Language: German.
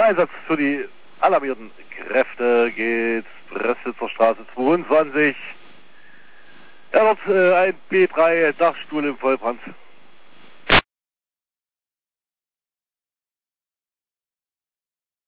Einsatz für die alarmierten Kräfte geht Brestitzer Straße 22. Ja, dort ein B3 Dachstuhl im Vollbrand.